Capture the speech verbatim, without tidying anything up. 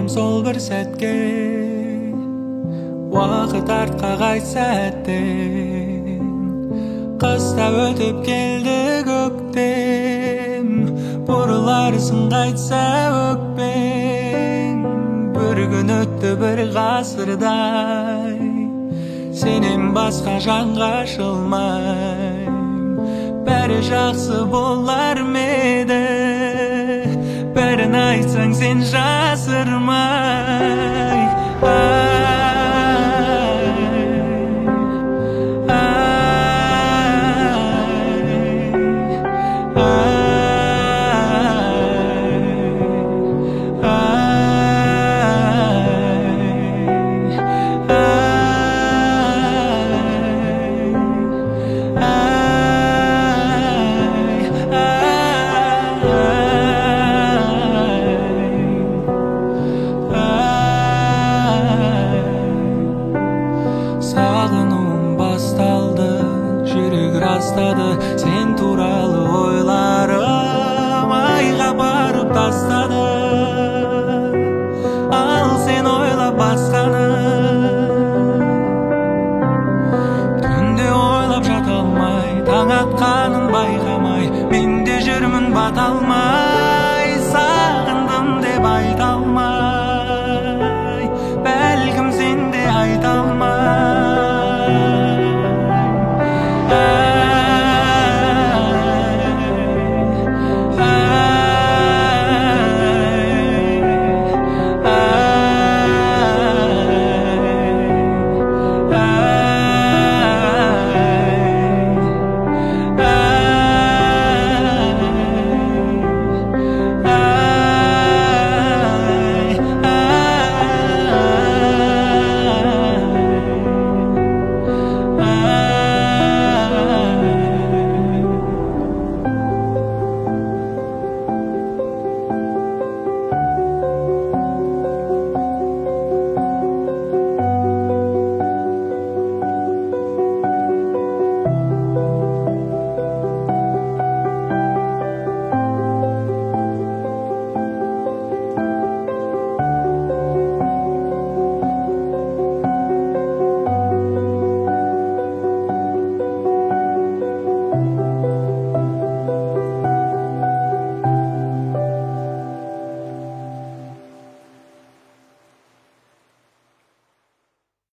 келем сол бір сәтке, уақыт артқа қай сәттен қыста өтіп келді көктем. Бұрыларсың қайтса өкпең, бір күн өтті бір ғасырдай, сенен басқа жанға ашылмайм. Бәрі жақсы болар ма еді, бәрін айтсаң сен жасырмай. Сағынуым басталды, жүрек растады, сен туралы ойларым айға барып тастады. Ал сен ойлап басқаны, түнде ойлап жата алмай, таң атқанын байқамай, мен де жүрмін бата алмай.